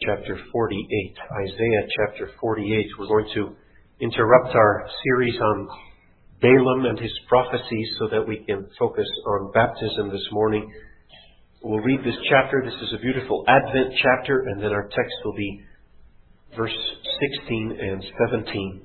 chapter 48. Isaiah chapter 48. We're going to interrupt our series on Balaam and his prophecies so that we can focus on baptism this morning. We'll read this chapter. This is a beautiful Advent chapter, and then our text will be verse 16 and 17.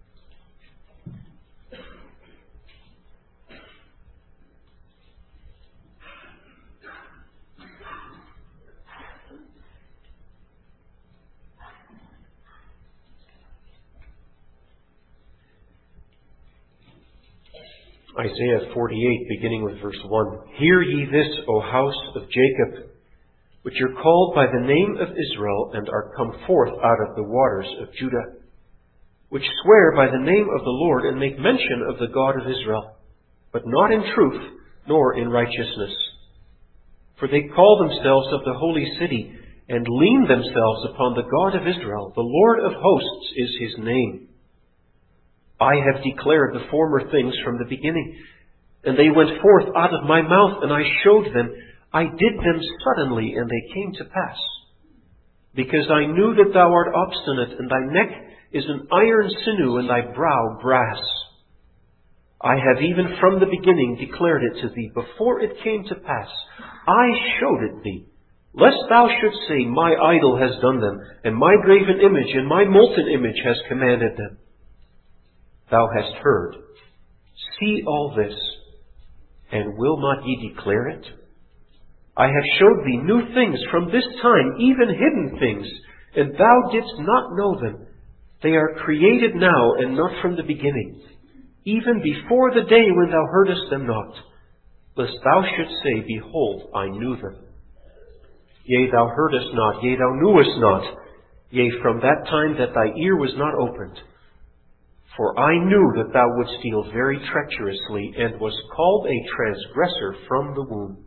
Isaiah 48, beginning with verse 1. Hear ye this, O house of Jacob, which are called by the name of Israel, and are come forth out of the waters of Judah, which swear by the name of the Lord, and make mention of the God of Israel, but not in truth, nor in righteousness. For they call themselves of the holy city, and lean themselves upon the God of Israel. The Lord of hosts is his name. I have declared the former things from the beginning, and they went forth out of my mouth, and I showed them. I did them suddenly, and they came to pass. Because I knew that thou art obstinate, and thy neck is an iron sinew, and thy brow brass. I have even from the beginning declared it to thee, before it came to pass. I showed it thee, lest thou shouldst say, my idol has done them, and my graven image and my molten image has commanded them. Thou hast heard. See all this, and will not ye declare it? I have showed thee new things from this time, even hidden things, and thou didst not know them. They are created now, and not from the beginning, even before the day when thou heardest them not, lest thou shouldst say, behold, I knew them. Yea, thou heardest not, yea, thou knewest not, yea, from that time that thy ear was not opened. For I knew that thou wouldst deal very treacherously, and was called a transgressor from the womb.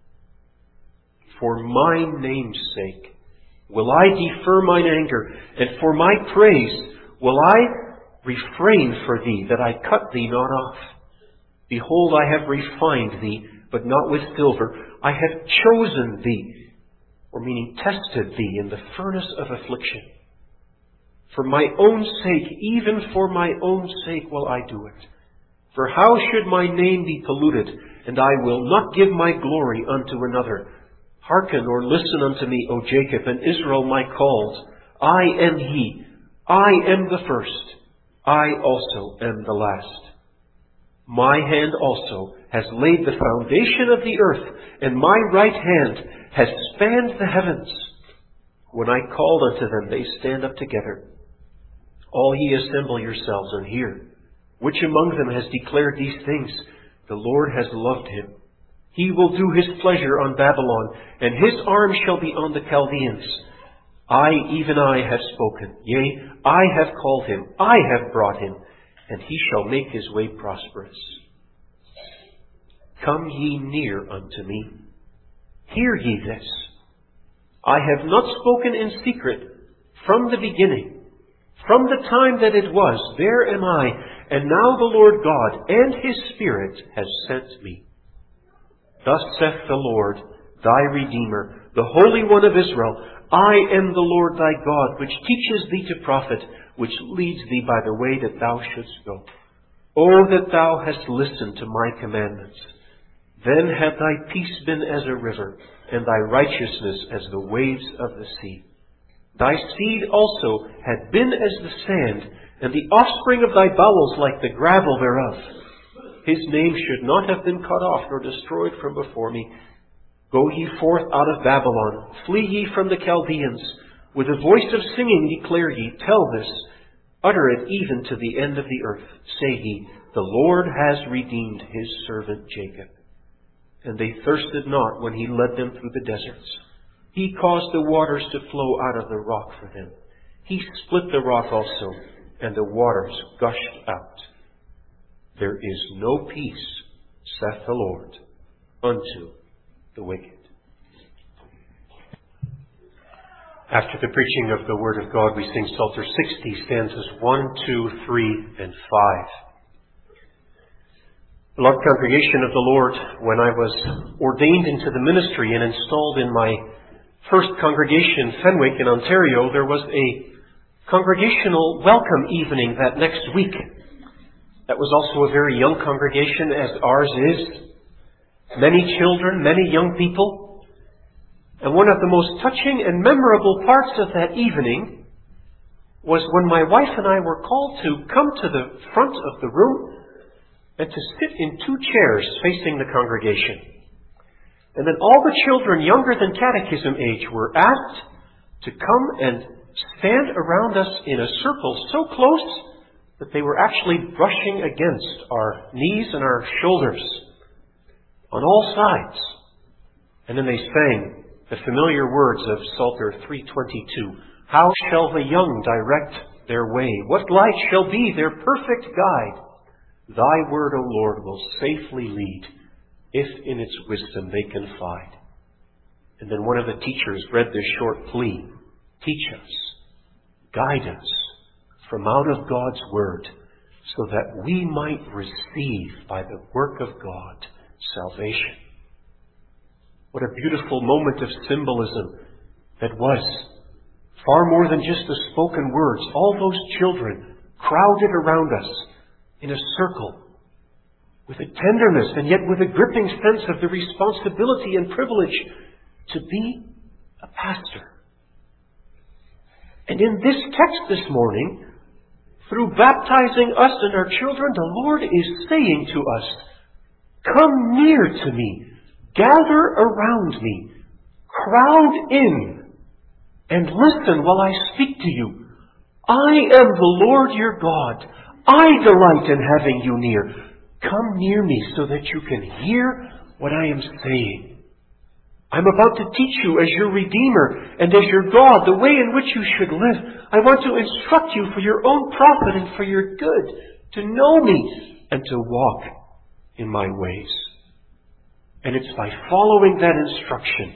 For my name's sake will I defer mine anger, and for my praise will I refrain for thee, that I cut thee not off. Behold, I have refined thee, but not with silver. I have chosen thee, or meaning tested thee in the furnace of affliction. For my own sake, even for my own sake will I do it. For how should my name be polluted? And I will not give my glory unto another. Hearken or listen unto me, O Jacob, and Israel my called. I am he. I am the first. I also am the last. My hand also has laid the foundation of the earth, and my right hand has spanned the heavens. When I called unto them, they stand up together. All ye assemble yourselves and hear. Which among them has declared these things? The Lord has loved him. He will do his pleasure on Babylon, and his arm shall be on the Chaldeans. I, even I, have spoken. Yea, I have called him. I have brought him, and he shall make his way prosperous. Come ye near unto me. Hear ye this. I have not spoken in secret from the beginning. From the time that it was, there am I, and now the Lord God and his Spirit has sent me. Thus saith the Lord, thy Redeemer, the Holy One of Israel, I am the Lord thy God, which teaches thee to profit, which leads thee by the way that thou shouldst go. O that thou hast listened to my commandments! Then had thy peace been as a river, and thy righteousness as the waves of the sea. Thy seed also had been as the sand, and the offspring of thy bowels like the gravel thereof. His name should not have been cut off nor destroyed from before me. Go ye forth out of Babylon, flee ye from the Chaldeans. With a voice of singing declare ye, tell this, utter it even to the end of the earth. Say ye, the Lord has redeemed his servant Jacob. And they thirsted not when he led them through the deserts. He caused the waters to flow out of the rock for them. He split the rock also, and the waters gushed out. There is no peace, saith the Lord, unto the wicked. After the preaching of the Word of God, we sing Psalter 60, stanzas 1, 2, 3, and 5. Beloved congregation of the Lord, when I was ordained into the ministry and installed in my First Congregation, Fenwick in Ontario, there was a congregational welcome evening that next week. That was also a very young congregation, as ours is. Many children, many young people. And one of the most touching and memorable parts of that evening was when my wife and I were called to come to the front of the room and to sit in 2 chairs facing the congregation. And then all the children younger than catechism age were asked to come and stand around us in a circle so close that they were actually brushing against our knees and our shoulders on all sides. And then they sang the familiar words of Psalter 322. How shall the young direct their way? What light shall be their perfect guide? Thy word, O Lord, will safely lead, if in its wisdom they confide. And then one of the teachers read this short plea. Teach us, guide us from out of God's word, so that we might receive by the work of God salvation. What a beautiful moment of symbolism that was. Far more than just the spoken words. All those children crowded around us in a circle with a tenderness and yet with a gripping sense of the responsibility and privilege to be a pastor. And in this text this morning, through baptizing us and our children, the Lord is saying to us, come near to me, gather around me, crowd in, and listen while I speak to you. I am the Lord your God. I delight in having you near. Come near me so that you can hear what I am saying. I'm about to teach you as your Redeemer and as your God the way in which you should live. I want to instruct you for your own profit and for your good, to know me and to walk in my ways. And it's by following that instruction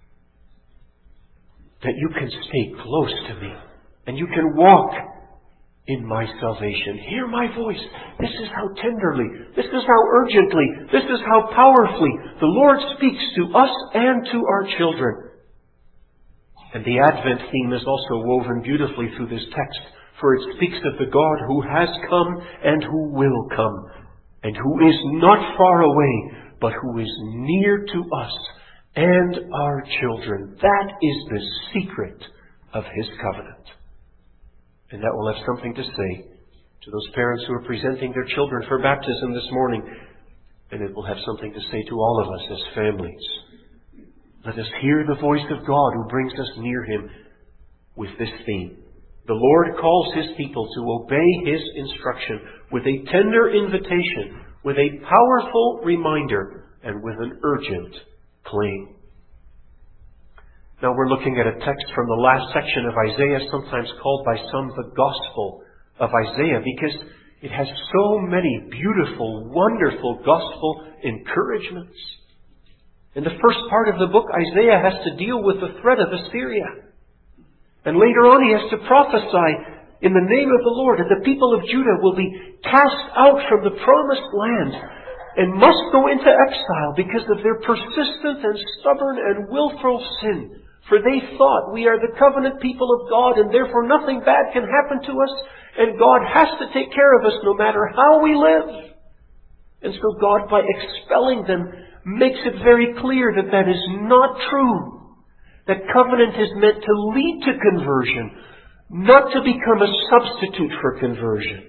that you can stay close to me and you can walk in my salvation. Hear my voice. This is how tenderly, this is how urgently, this is how powerfully the Lord speaks to us and to our children. And the Advent theme is also woven beautifully through this text, for it speaks of the God who has come and who will come, and who is not far away, but who is near to us and our children. That is the secret of His covenant. And that will have something to say to those parents who are presenting their children for baptism this morning. And it will have something to say to all of us as families. Let us hear the voice of God who brings us near Him with this theme. The Lord calls His people to obey His instruction with a tender invitation, with a powerful reminder, and with an urgent claim. Now we're looking at a text from the last section of Isaiah, sometimes called by some the Gospel of Isaiah, because it has so many beautiful, wonderful gospel encouragements. In the first part of the book, Isaiah has to deal with the threat of Assyria. And later on he has to prophesy in the name of the Lord that the people of Judah will be cast out from the promised land and must go into exile because of their persistent and stubborn and willful sin. For they thought, we are the covenant people of God, and therefore nothing bad can happen to us, and God has to take care of us no matter how we live. And so God, by expelling them, makes it very clear that that is not true. That covenant is meant to lead to conversion, not to become a substitute for conversion.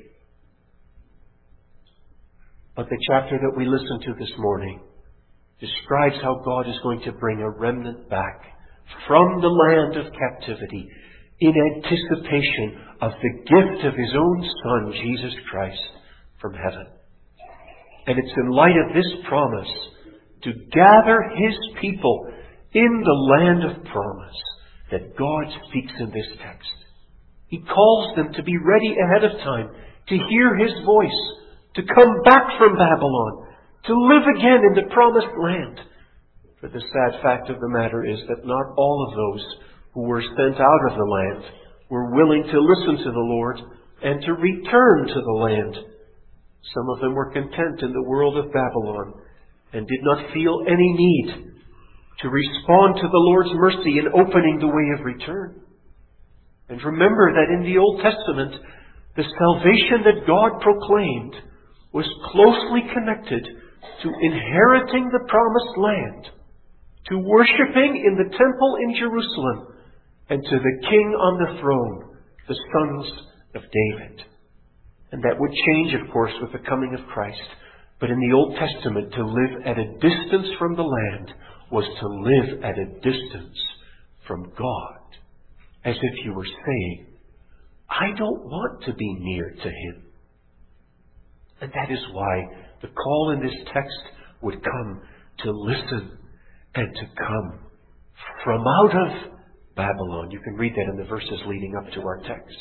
But the chapter that we listened to this morning describes how God is going to bring a remnant back from the land of captivity in anticipation of the gift of His own Son, Jesus Christ, from heaven. And it's in light of this promise to gather His people in the land of promise that God speaks in this text. He calls them to be ready ahead of time, to hear His voice, to come back from Babylon, to live again in the promised land. But the sad fact of the matter is that not all of those who were sent out of the land were willing to listen to the Lord and to return to the land. Some of them were content in the world of Babylon and did not feel any need to respond to the Lord's mercy in opening the way of return. And remember that in the Old Testament, the salvation that God proclaimed was closely connected to inheriting the promised land, to worshiping in the temple in Jerusalem, and to the King on the throne, the sons of David. And that would change, of course, with the coming of Christ. But in the Old Testament, to live at a distance from the land was to live at a distance from God. As if you were saying, I don't want to be near to Him. And that is why the call in this text would come to listen and to come from out of Babylon. You can read that in the verses leading up to our text.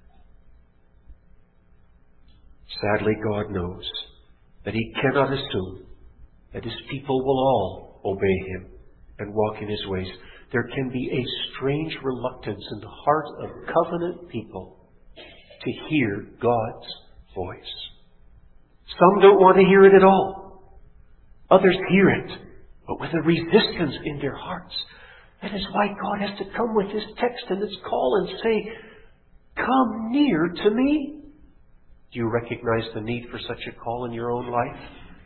Sadly, God knows that He cannot assume that His people will all obey Him and walk in His ways. There can be a strange reluctance in the heart of covenant people to hear God's voice. Some don't want to hear it at all. Others hear it, but with a resistance in their hearts. That is why God has to come with this text and this call and say, come near to me. Do you recognize the need for such a call in your own life?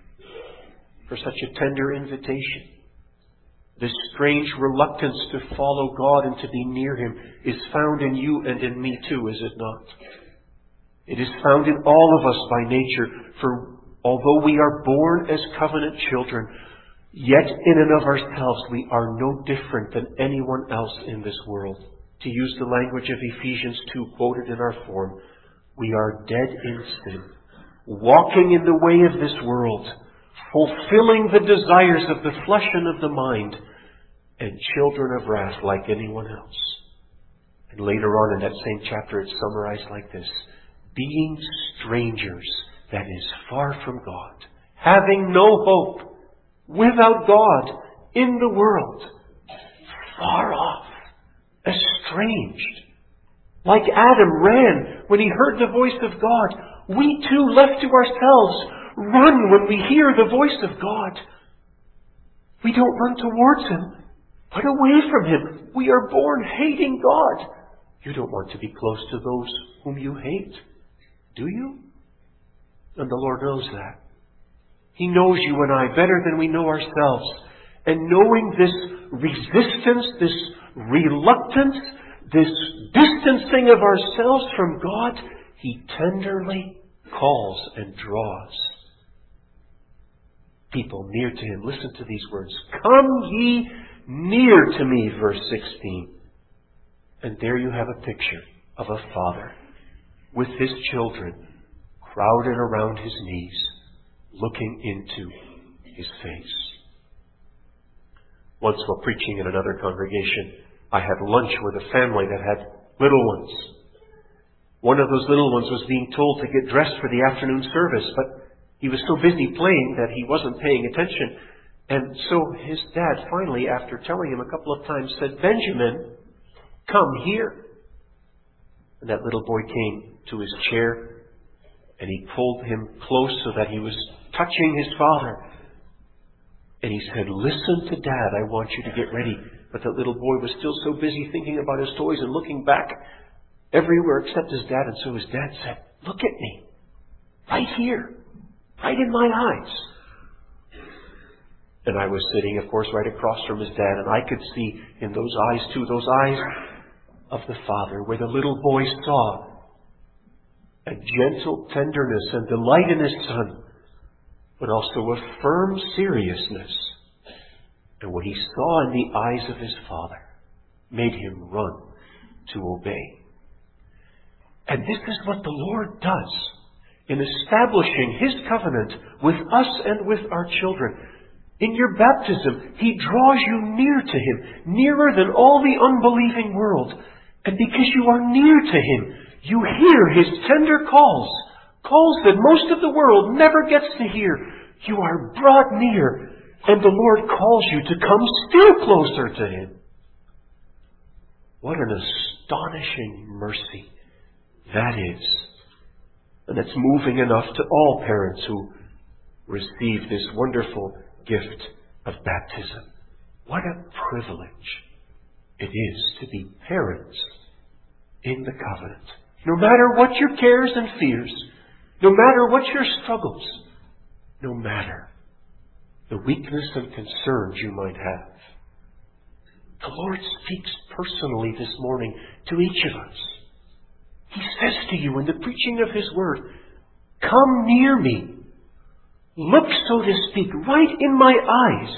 For such a tender invitation? This strange reluctance to follow God and to be near Him is found in you and in me too, is it not? It is found in all of us by nature, for although we are born as covenant children, yet in and of ourselves we are no different than anyone else in this world. To use the language of Ephesians 2 quoted in our form, we are dead in sin, walking in the way of this world, fulfilling the desires of the flesh and of the mind, and children of wrath like anyone else. And later on in that same chapter it's summarized like this: being strangers, that is, far from God, having no hope, without God, in the world, far off, estranged. Like Adam ran when he heard the voice of God, we too, left to ourselves, run when we hear the voice of God. We don't run towards Him, but away from Him. We are born hating God. You don't want to be close to those whom you hate, do you? And the Lord knows that. He knows you and I better than we know ourselves. And knowing this resistance, this reluctance, this distancing of ourselves from God, He tenderly calls and draws people near to Him. Listen to these words. Come ye near to me, verse 16. And there you have a picture of a father with his children crowded around his knees, looking into His face. Once while preaching in another congregation, I had lunch with a family that had little ones. One of those little ones was being told to get dressed for the afternoon service, but he was so busy playing that he wasn't paying attention. And so his dad finally, after telling him a couple of times, said, Benjamin, come here. And that little boy came to his chair, and he pulled him close so that he was touching his father. And he said, listen to Dad, I want you to get ready. But that little boy was still so busy thinking about his toys and looking back everywhere except his dad. And so his dad said, look at me, right here, right in my eyes. And I was sitting, of course, right across from his dad, and I could see in those eyes too, those eyes of the Father, where the little boy saw a gentle tenderness and delight in his Son, but also a firm seriousness. And what he saw in the eyes of his Father made him run to obey. And this is what the Lord does in establishing His covenant with us and with our children. In your baptism, He draws you near to Him, nearer than all the unbelieving world. And because you are near to Him, you hear His tender calls, calls that most of the world never gets to hear. You are brought near, and the Lord calls you to come still closer to Him. What an astonishing mercy that is. And it's moving enough to all parents who receive this wonderful gift of baptism. What a privilege it is to be parents in the covenant. No matter what your cares and fears, no matter what your struggles, no matter the weakness and concerns you might have, the Lord speaks personally this morning to each of us. He says to you in the preaching of His Word, "Come near me. Look, so to speak, right in my eyes.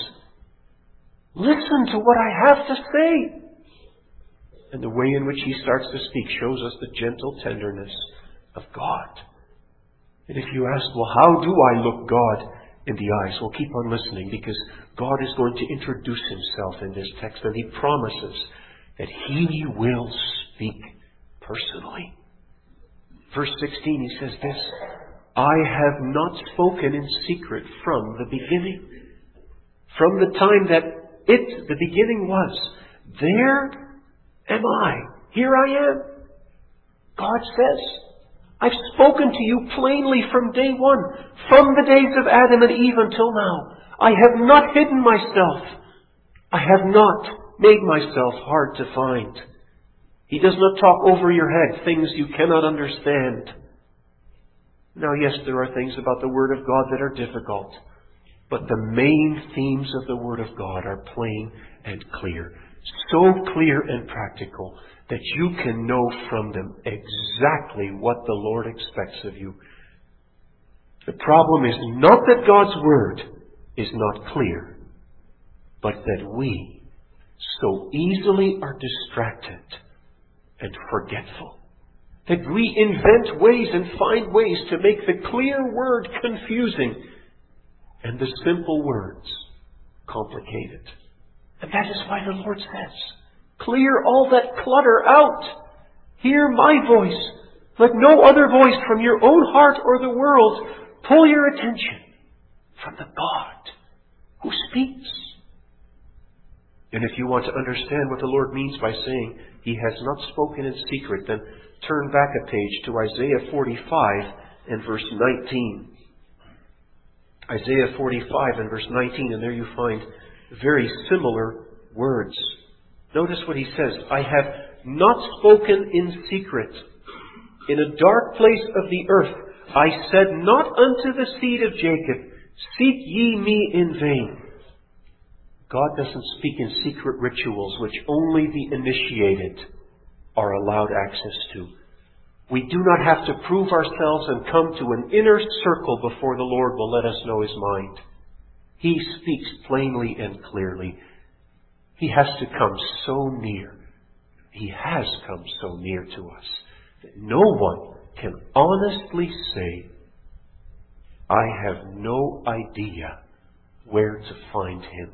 Listen to what I have to say." And the way in which He starts to speak shows us the gentle tenderness of God. And if you ask, well, how do I look God in the eyes? Well, keep on listening, because God is going to introduce Himself in this text, and He promises that He will speak personally. Verse 16, He says this, "I have not spoken in secret from the beginning." From the time that the beginning was, there am I. Here I am. God says, I've spoken to you plainly from day one, from the days of Adam and Eve until now. I have not hidden myself. I have not made myself hard to find. He does not talk over your head, things you cannot understand. Now, yes, there are things about the Word of God that are difficult, but the main themes of the Word of God are plain and clear. So clear and practical that you can know from them exactly what the Lord expects of you. The problem is not that God's Word is not clear, but that we so easily are distracted and forgetful. That we invent ways and find ways to make the clear Word confusing and the simple words complicated. And that is why the Lord says, clear all that clutter out. Hear my voice. Let no other voice from your own heart or the world pull your attention from the God who speaks. And if you want to understand what the Lord means by saying He has not spoken in secret, then turn back a page to Isaiah 45 and verse 19. Isaiah 45 and verse 19, and there you find very similar words. Notice what he says. "I have not spoken in secret. In a dark place of the earth, I said not unto the seed of Jacob, seek ye me in vain." God doesn't speak in secret rituals which only the initiated are allowed access to. We do not have to prove ourselves and come to an inner circle before the Lord will let us know His mind. He speaks plainly and clearly. He has to come so near. He has come so near to us that no one can honestly say, I have no idea where to find Him.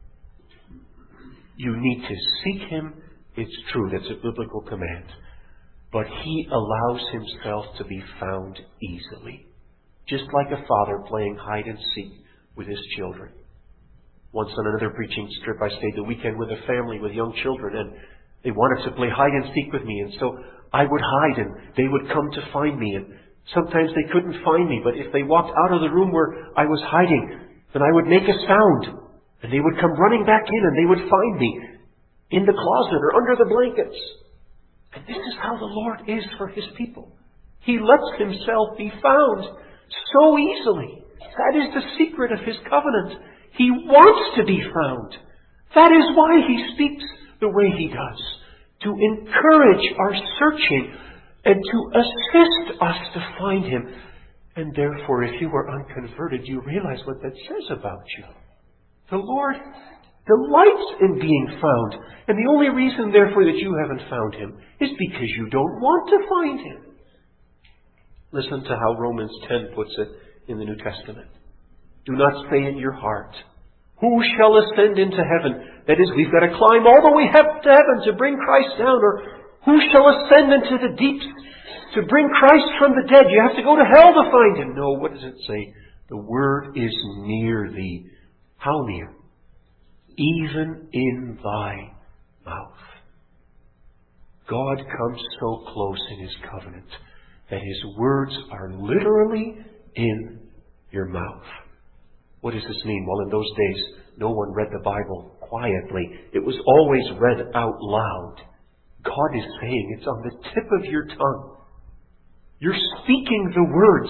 You need to seek Him. It's true, that's a biblical command. But He allows Himself to be found easily. Just like a father playing hide and seek with his children. Once on another preaching trip, I stayed the weekend with a family with young children, and they wanted to play hide and seek with me. And so I would hide, and they would come to find me. And sometimes they couldn't find me, but if they walked out of the room where I was hiding, then I would make a sound. And they would come running back in, and they would find me in the closet or under the blankets. And this is how the Lord is for His people. He lets Himself be found so easily. That is the secret of His covenant. He wants to be found. That is why He speaks the way He does. To encourage our searching and to assist us to find Him. And therefore, if you are unconverted, you realize what that says about you. The Lord delights in being found. And the only reason, therefore, that you haven't found Him is because you don't want to find Him. Listen to how Romans 10 puts it in the New Testament. Do not say in your heart, who shall ascend into heaven? That is, we've got to climb all the way up to heaven to bring Christ down. Or who shall ascend into the deeps to bring Christ from the dead? You have to go to hell to find Him. No, what does it say? The word is near thee. How near? Even in thy mouth. God comes so close in His covenant that His words are literally in your mouth. What does this mean? Well, in those days, no one read the Bible quietly. It was always read out loud. God is saying it's on the tip of your tongue. You're speaking the words.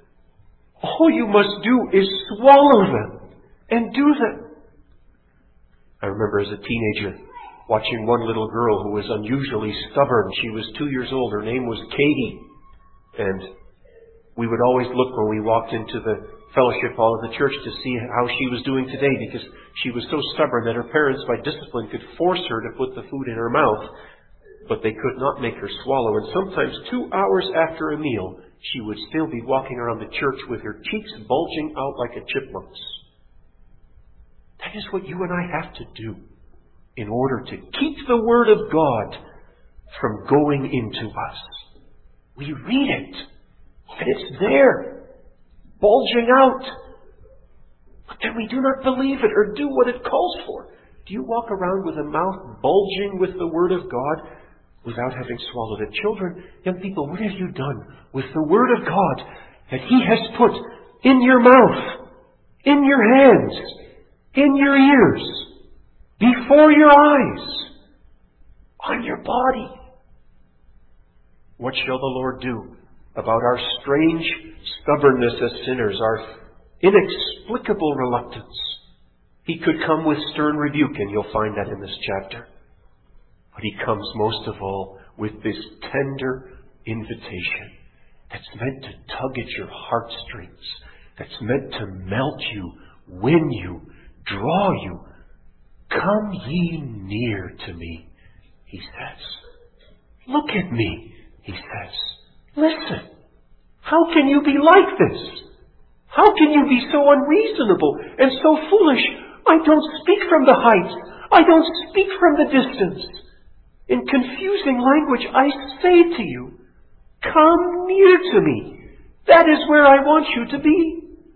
All you must do is swallow them and do them. I remember as a teenager watching one little girl who was unusually stubborn. She was 2 years old. Her name was Katie. And we would always look when we walked into the fellowship hall of the church to see how she was doing today, because she was so stubborn that her parents, by discipline, could force her to put the food in her mouth, but they could not make her swallow. And sometimes 2 hours after a meal, she would still be walking around the church with her cheeks bulging out like a chipmunk's. That is what you and I have to do in order to keep the Word of God from going into us. We read it, and it's there, bulging out. But then we do not believe it or do what it calls for. Do you walk around with a mouth bulging with the Word of God without having swallowed it? Children, young people, what have you done with the Word of God that He has put in your mouth, in your hands, in your ears, before your eyes, on your body? What shall the Lord do about our strange stubbornness as sinners, our inexplicable reluctance? He could come with stern rebuke, and you'll find that in this chapter. But He comes most of all with this tender invitation that's meant to tug at your heartstrings, that's meant to melt you, win you, draw you. Come ye near to me, He says. Look at me, He says. Listen. How can you be like this? How can you be so unreasonable and so foolish? I don't speak from the heights. I don't speak from the distance. In confusing language, I say to you, come near to me. That is where I want you to be.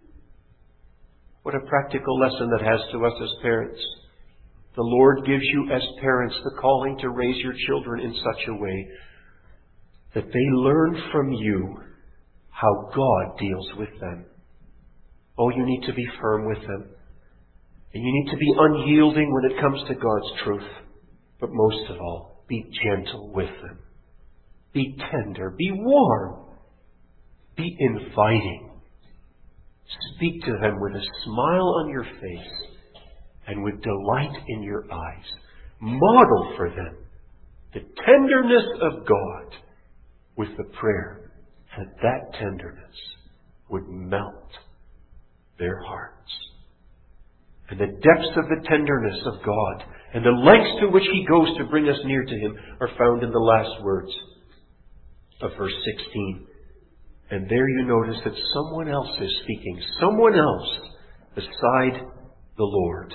What a practical lesson that has to us as parents. The Lord gives you as parents the calling to raise your children in such a way that they learn from you how God deals with them. Oh, you need to be firm with them. And you need to be unyielding when it comes to God's truth. But most of all, be gentle with them. Be tender. Be warm. Be inviting. Speak to them with a smile on your face and with delight in your eyes. Model for them the tenderness of God with the prayer that tenderness would melt their hearts. And the depths of the tenderness of God and the lengths to which He goes to bring us near to Him are found in the last words of verse 16. And there you notice that someone else is speaking. Someone else beside the Lord.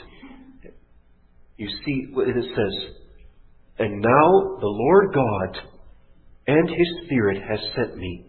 You see what it says. And now the Lord God and His Spirit has sent me.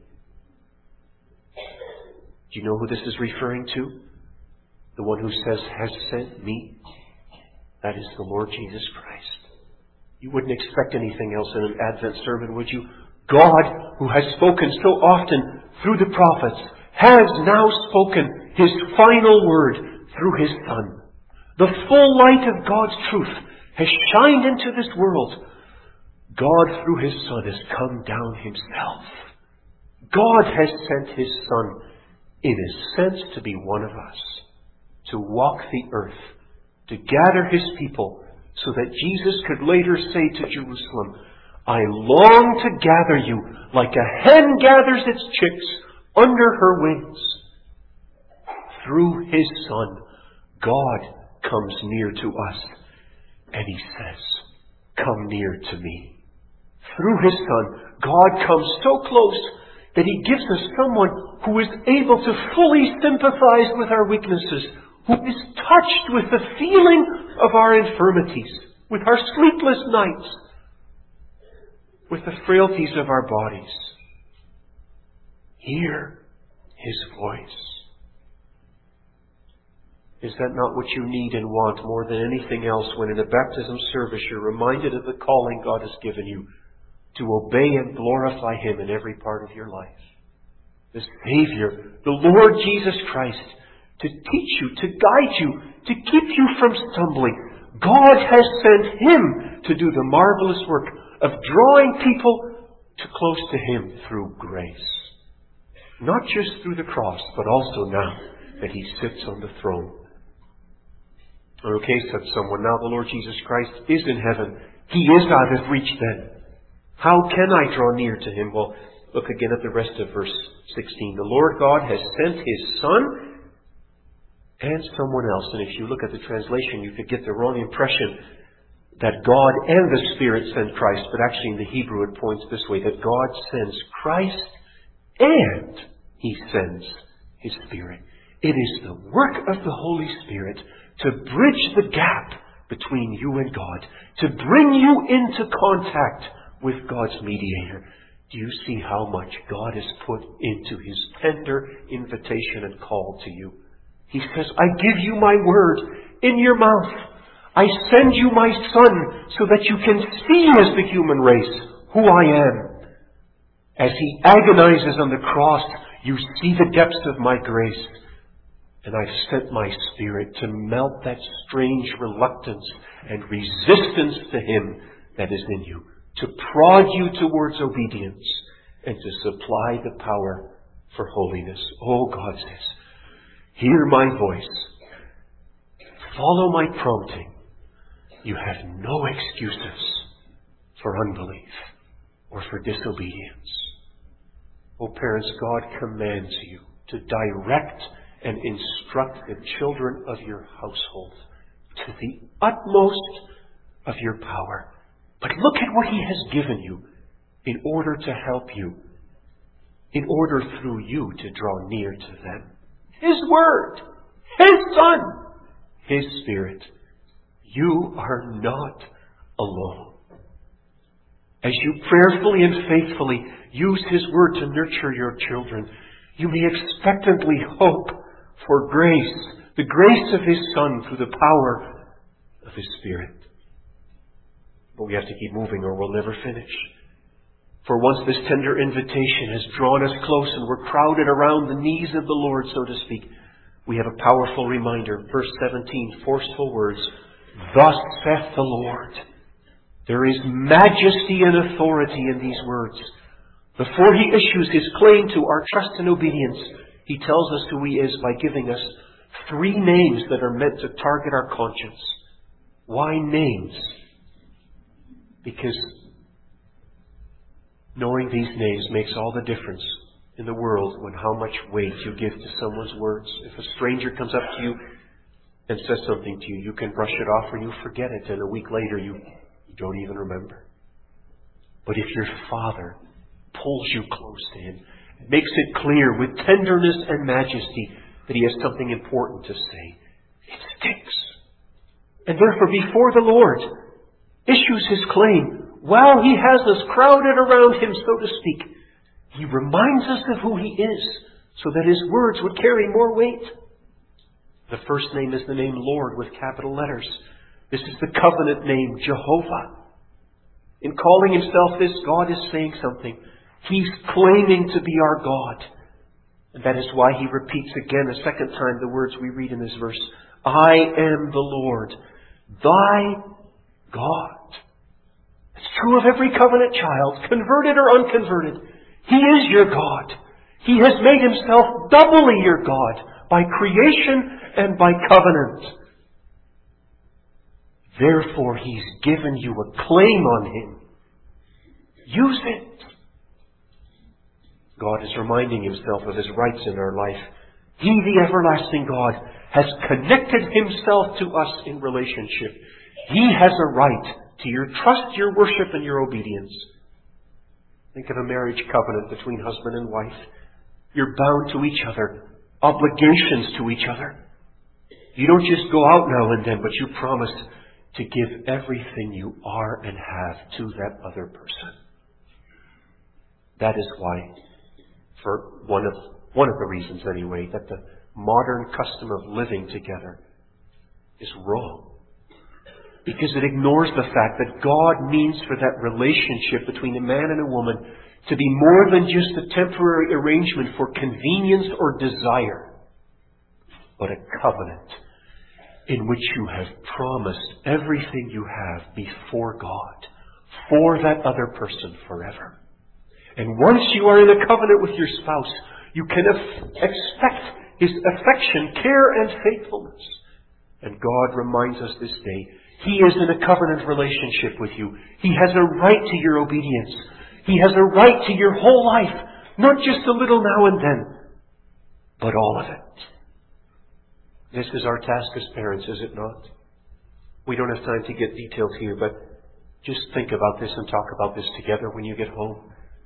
Do you know who this is referring to? The one who says, has sent me. That is the Lord Jesus Christ. You wouldn't expect anything else in an Advent sermon, would you? God, who has spoken so often through the prophets, has now spoken His final word through His Son. The full light of God's truth has shined into this world. God, through His Son, has come down Himself. God has sent His Son, in a sense, to be one of us, to walk the earth, to gather His people, so that Jesus could later say to Jerusalem, I long to gather you like a hen gathers its chicks under her wings. Through His Son, God comes near to us, and He says, come near to me. Through His Son, God comes so close that He gives us someone who is able to fully sympathize with our weaknesses, who is touched with the feeling of our infirmities, with our sleepless nights, with the frailties of our bodies. Hear His voice. Is that not what you need and want more than anything else when in a baptism service you're reminded of the calling God has given you to obey and glorify Him in every part of your life? The Savior, the Lord Jesus Christ, to teach you, to guide you, to keep you from stumbling. God has sent Him to do the marvelous work of drawing people to close to Him through grace. Not just through the cross, but also now that He sits on the throne. Okay, said someone, now the Lord Jesus Christ is in heaven. He is out of reach then. How can I draw near to Him? Well, look again at the rest of verse 16. The Lord God has sent His Son and someone else. And if you look at the translation, you could get the wrong impression that God and the Spirit sent Christ. But actually in the Hebrew it points this way, that God sends Christ and He sends His Spirit. It is the work of the Holy Spirit to bridge the gap between you and God, to bring you into contact with God's mediator. Do you see how much God has put into His tender invitation and call to you? He says, I give you my word in your mouth. I send you my Son so that you can see as the human race who I am. As He agonizes on the cross, you see the depths of my grace. And I've sent my Spirit to melt that strange reluctance and resistance to Him that is in you, to prod you towards obedience, and to supply the power for holiness. Oh, God says, hear my voice. Follow my prompting. You have no excuses for unbelief or for disobedience. Oh, parents, God commands you to direct and instruct the children of your household to the utmost of your power. But look at what He has given you in order to help you, in order through you to draw near to them. His Word, His Son, His Spirit. You are not alone. As you prayerfully and faithfully use His Word to nurture your children, you may expectantly hope for grace, the grace of His Son through the power of His Spirit. But we have to keep moving or we'll never finish. For once this tender invitation has drawn us close and we're crowded around the knees of the Lord, so to speak, we have a powerful reminder. Verse 17, forceful words. Thus saith the Lord. There is majesty and authority in these words. Before He issues His claim to our trust and obedience, He tells us who He is by giving us 3 names that are meant to target our conscience. Why names? Because knowing these names makes all the difference in the world when how much weight you give to someone's words. If a stranger comes up to you and says something to you, you can brush it off or you forget it, and a week later you don't even remember. But if your Father pulls you close to Him, makes it clear with tenderness and majesty that He has something important to say, it sticks. And therefore before the Lord issues His claim, while He has us crowded around Him, so to speak, He reminds us of who He is so that His words would carry more weight. The first name is the name Lord with capital letters. This is the covenant name, Jehovah. In calling Himself this, God is saying something. He's claiming to be our God. And that is why He repeats again a second time the words we read in this verse. I am the Lord, thy God. It's true of every covenant child, converted or unconverted. He is your God. He has made Himself doubly your God by creation and by covenant. Therefore, He's given you a claim on Him. Use it. God is reminding Himself of His rights in our life. He, the everlasting God, has connected Himself to us in relationship. He has a right to your trust, your worship, and your obedience. Think of a marriage covenant between husband and wife. You're bound to each other, obligations to each other. You don't just go out now and then, but you promise to give everything you are and have to that other person. That is why, for one of the reasons anyway, that the modern custom of living together is wrong. Because it ignores the fact that God means for that relationship between a man and a woman to be more than just a temporary arrangement for convenience or desire, but a covenant. in which you have promised everything you have before God for that other person forever. And once you are in a covenant with your spouse, you can expect His affection, care, and faithfulness. And God reminds us this day, He is in a covenant relationship with you. He has a right to your obedience. He has a right to your whole life, not just a little now and then, but all of it. This is our task as parents, is it not? We don't have time to get details here, but just think about this and talk about this together when you get home.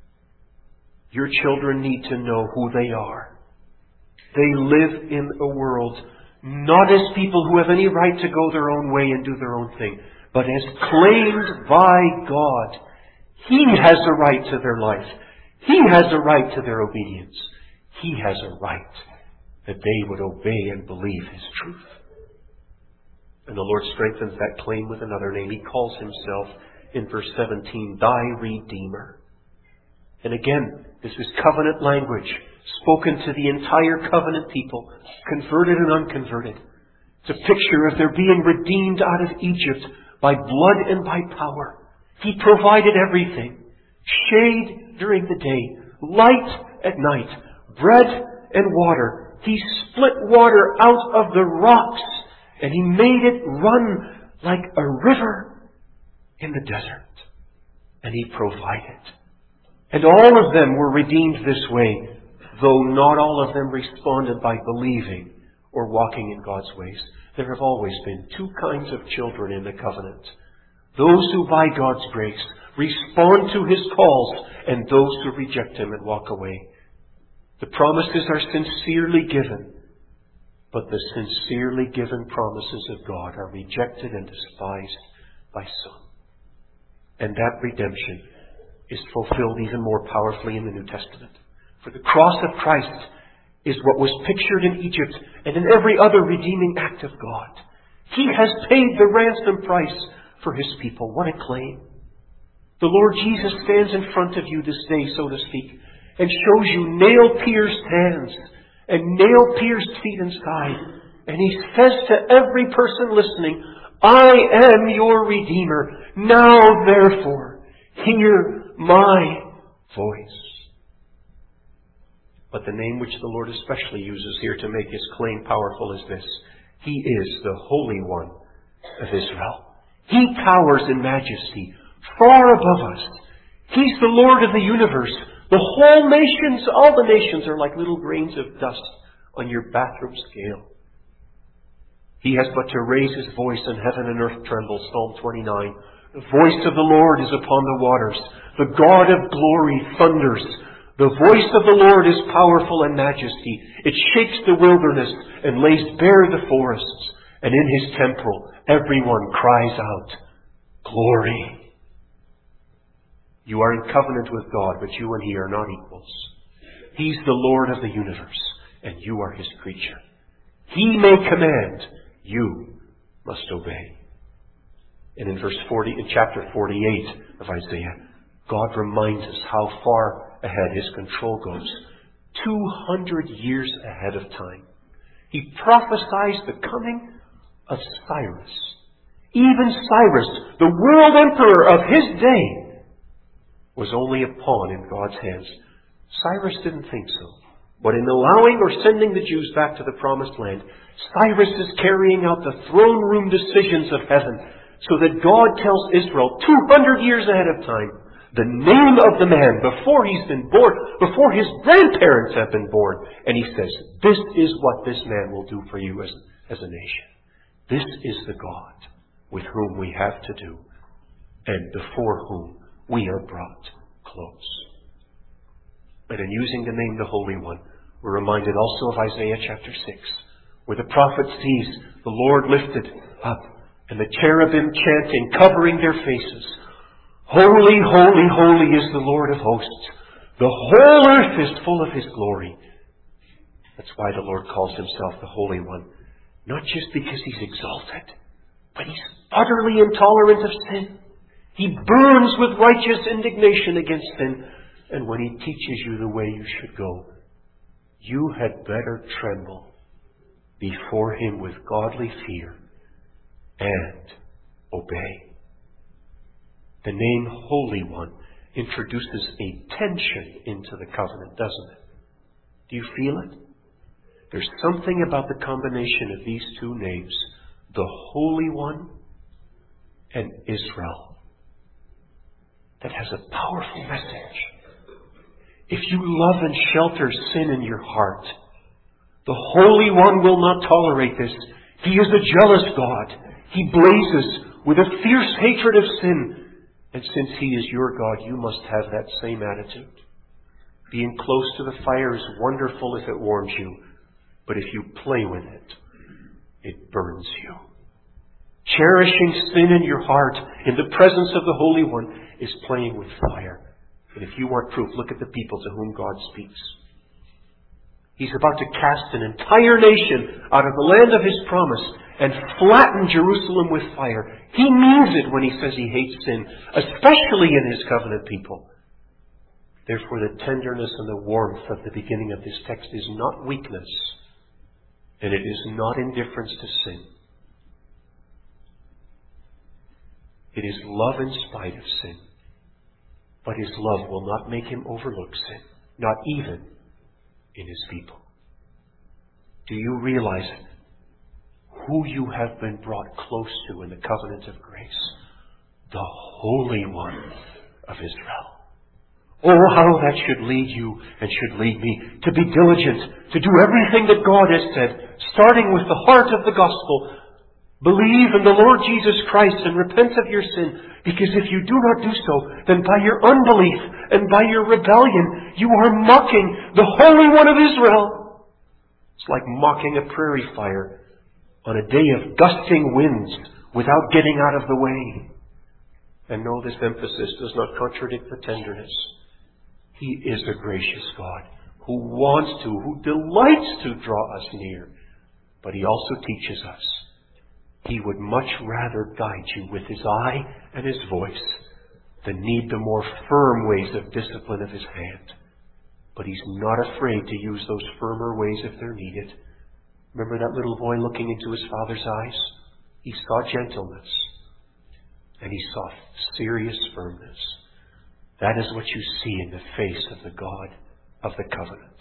Your children need to know who they are. They live in a world not as people who have any right to go their own way and do their own thing, but as claimed by God. He has a right to their life. He has a right to their obedience. He has a right that they would obey and believe His truth. And the Lord strengthens that claim with another name. He calls Himself, in verse 17, Thy Redeemer. And again, this is covenant language spoken to the entire covenant people, converted and unconverted. It's a picture of their being redeemed out of Egypt by blood and by power. He provided everything. Shade during the day, light at night, bread and water. He split water out of the rocks and He made it run like a river in the desert. And He provided. And all of them were redeemed this way, though not all of them responded by believing or walking in God's ways. There have always been two kinds of children in the covenant. Those who by God's grace respond to His calls, and those who reject Him and walk away. The promises are sincerely given, but the sincerely given promises of God are rejected and despised by some. And that redemption is fulfilled even more powerfully in the New Testament. For the cross of Christ is what was pictured in Egypt and in every other redeeming act of God. He has paid the ransom price for His people. What a claim. The Lord Jesus stands in front of you this day, so to speak, and shows you nail-pierced hands and nail-pierced feet and side. And He says to every person listening, I am your Redeemer. Now, therefore, hear my voice. But the name which the Lord especially uses here to make His claim powerful is this. He is the Holy One of Israel. He towers in majesty, far above us. He's the Lord of the universe. The whole nations, all the nations are like little grains of dust on your bathroom scale. He has but to raise His voice and heaven and earth tremble. Psalm 29. The voice of the Lord is upon the waters. The God of glory thunders. The voice of the Lord is powerful in majesty. It shakes the wilderness and lays bare the forests. And in His temple everyone cries out, Glory! You are in covenant with God, but you and He are not equals. He's the Lord of the universe, and you are His creature. He may command, you must obey. And in in chapter 48 of Isaiah, God reminds us how far ahead His control goes. 200 years ahead of time. He prophesies the coming of Cyrus. Even Cyrus, the world emperor of his day, was only a pawn in God's hands. Cyrus didn't think so. But in allowing or sending the Jews back to the promised land, Cyrus is carrying out the throne room decisions of heaven, so that God tells Israel 200 years ahead of time the name of the man before he's been born, before his grandparents have been born. And He says, this is what this man will do for you as a nation. This is the God with whom we have to do, and before whom we are brought close. And in using the name the Holy One, we're reminded also of Isaiah chapter 6, where the prophet sees the Lord lifted up and the cherubim chanting, covering their faces. Holy, holy, holy is the Lord of hosts. The whole earth is full of His glory. That's why the Lord calls Himself the Holy One. Not just because He's exalted, but He's utterly intolerant of sin. He burns with righteous indignation against sin. And when He teaches you the way you should go, you had better tremble before Him with godly fear and obey. The name Holy One introduces a tension into the covenant, doesn't it? Do you feel it? There's something about the combination of these two names, the Holy One and Israel, that has a powerful message. If you love and shelter sin in your heart, the Holy One will not tolerate this. He is a jealous God. He blazes with a fierce hatred of sin. And since He is your God, you must have that same attitude. Being close to the fire is wonderful if it warms you. But if you play with it, it burns you. Cherishing sin in your heart in the presence of the Holy One is playing with fire. And if you want proof, look at the people to whom God speaks. He's about to cast an entire nation out of the land of His promise and flatten Jerusalem with fire. He means it when He says He hates sin, especially in His covenant people. Therefore, the tenderness and the warmth of the beginning of this text is not weakness, and it is not indifference to sin. It is love in spite of sin. But His love will not make Him overlook sin, not even in His people. Do you realize it? Who you have been brought close to in the covenant of grace? The Holy One of Israel. Oh, how that should lead you and should lead me to be diligent, to do everything that God has said, starting with the heart of the gospel. Believe in the Lord Jesus Christ and repent of your sin, because if you do not do so, then by your unbelief and by your rebellion, you are mocking the Holy One of Israel. It's like mocking a prairie fire on a day of gusting winds without getting out of the way. And no, this emphasis does not contradict the tenderness. He is a gracious God who wants to, who delights to draw us near. But He also teaches us He would much rather guide you with His eye and His voice than need the more firm ways of discipline of His hand. But He's not afraid to use those firmer ways if they're needed. Remember that little boy looking into his father's eyes? He saw gentleness and he saw serious firmness. That is what you see in the face of the God of the covenant.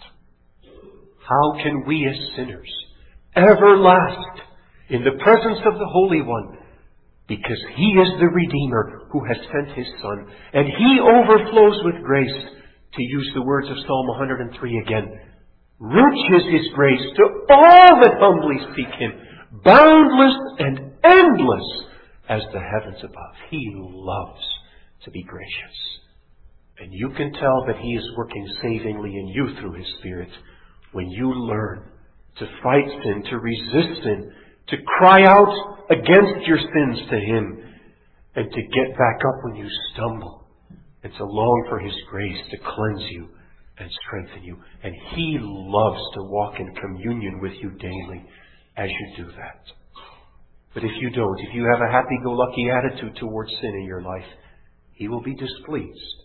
How can we as sinners ever last in the presence of the Holy One? Because He is the Redeemer who has sent His Son. And He overflows with grace, to use the words of Psalm 103 again. Reaches His grace to all that humbly seek Him, boundless and endless as the heavens above. He loves to be gracious. And you can tell that He is working savingly in you through His Spirit when you learn to fight sin, to resist sin, to cry out against your sins to Him, and to get back up when you stumble, and to long for His grace to cleanse you and strengthen you. And He loves to walk in communion with you daily as you do that. But if you don't, if you have a happy-go-lucky attitude towards sin in your life, He will be displeased.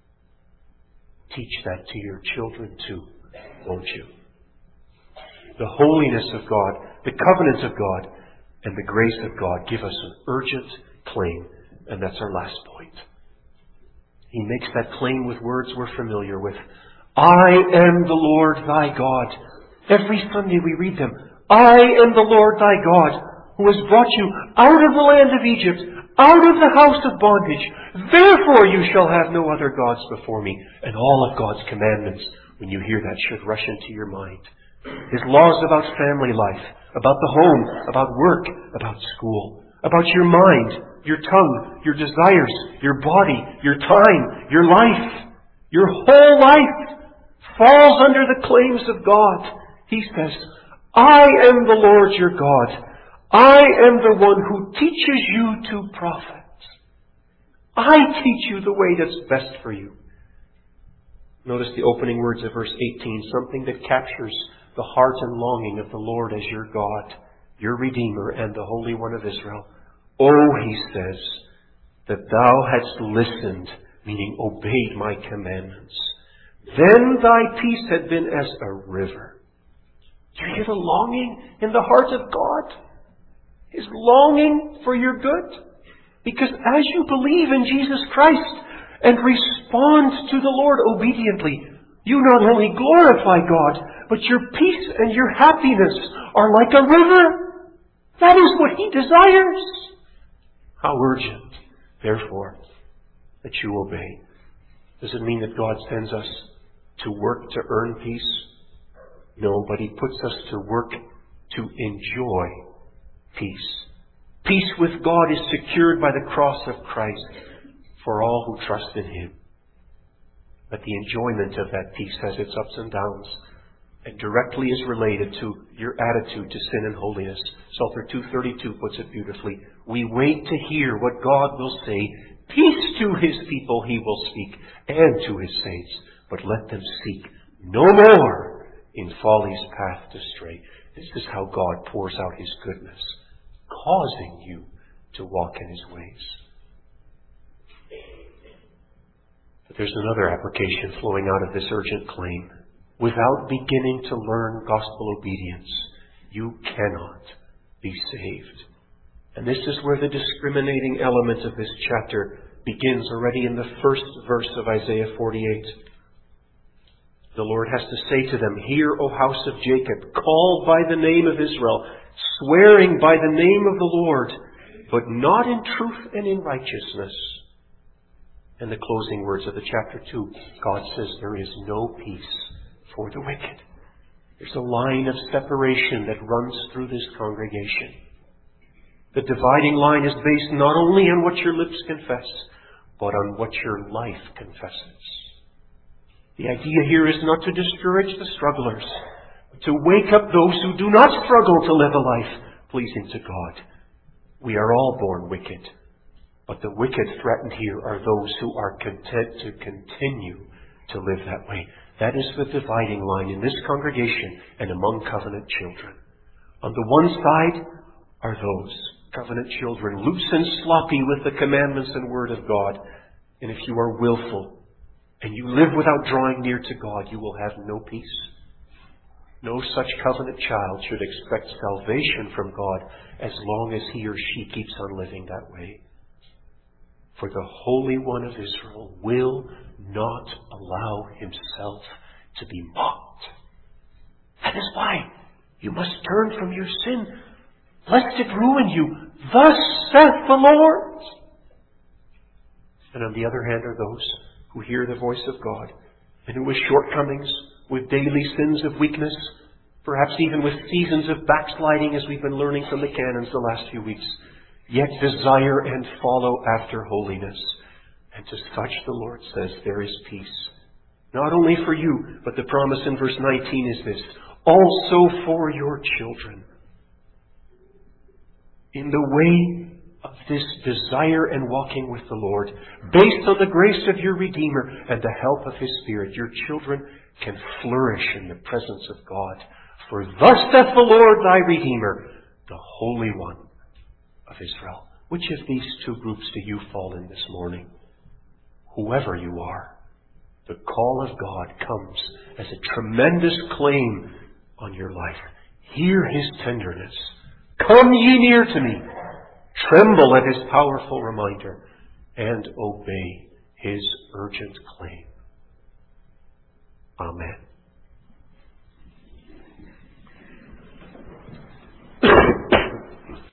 Teach that to your children too, won't you? The holiness of God, the covenant of God, and the grace of God give us an urgent claim, and that's our last point. He makes that claim with words we're familiar with. I am the Lord thy God. Every Sunday we read them. I am the Lord thy God, who has brought you out of the land of Egypt, out of the house of bondage. Therefore you shall have no other gods before me. And all of God's commandments, when you hear that, should rush into your mind. His laws about family life, about the home, about work, about school, about your mind, your tongue, your desires, your body, your time, your life, your whole life falls under the claims of God. He says, I am the Lord your God. I am the one who teaches you to profit. I teach you the way that's best for you. Notice the opening words of verse 18, something that captures the heart and longing of the Lord as your God, your Redeemer, and the Holy One of Israel. Oh, He says, that thou hadst listened, meaning obeyed my commandments. Then thy peace had been as a river. Do you hear the longing in the heart of God? is longing for your good. Because as you believe in Jesus Christ and respond to the Lord obediently, you not only glorify God, but your peace and your happiness are like a river. That is what He desires. How urgent, therefore, that you obey. Does it mean that God sends us to work to earn peace? No, but He puts us to work to enjoy peace. Peace with God is secured by the cross of Christ for all who trust in Him. But the enjoyment of that peace has its ups and downs and directly is related to your attitude to sin and holiness. Psalter 232 puts it beautifully. We wait to hear what God will say. Peace to His people He will speak, and to His saints. But let them seek no more in folly's path to stray. This is how God pours out His goodness, causing you to walk in His ways. But there's another application flowing out of this urgent claim. Without beginning to learn gospel obedience, you cannot be saved. And this is where the discriminating element of this chapter begins already in the first verse of Isaiah 48. The Lord has to say to them, "Hear, O house of Jacob, called by the name of Israel, swearing by the name of the Lord, but not in truth and in righteousness." And the closing words of the chapter 2, God says there is no peace for the wicked. There's a line of separation that runs through this congregation. The dividing line is based not only on what your lips confess, but on what your life confesses. The idea here is not to discourage the strugglers, but to wake up those who do not struggle to live a life pleasing to God. We are all born wicked, but the wicked threatened here are those who are content to continue to live that way. That is the dividing line in this congregation and among covenant children. On the one side are those covenant children, loose and sloppy with the commandments and word of God. And if you are willful and you live without drawing near to God, you will have no peace. No such covenant child should expect salvation from God as long as he or she keeps on living that way. For the Holy One of Israel will not allow Himself to be mocked. That is why you must turn from your sin, lest it ruin you. Thus saith the Lord. And on the other hand are those who hear the voice of God and who with shortcomings, with daily sins of weakness, perhaps even with seasons of backsliding as we've been learning from the canons the last few weeks, yet desire and follow after holiness. And to such the Lord says there is peace. Not only for you, but the promise in verse 19 is this, also for your children. In the way of this desire and walking with the Lord, based on the grace of your Redeemer and the help of His Spirit, your children can flourish in the presence of God. For thus saith the Lord thy Redeemer, the Holy One of Israel. Which of these two groups do you fall in this morning? Whoever you are, the call of God comes as a tremendous claim on your life. Hear His tenderness. Come ye near to me. Tremble at His powerful reminder and obey His urgent claim. Amen.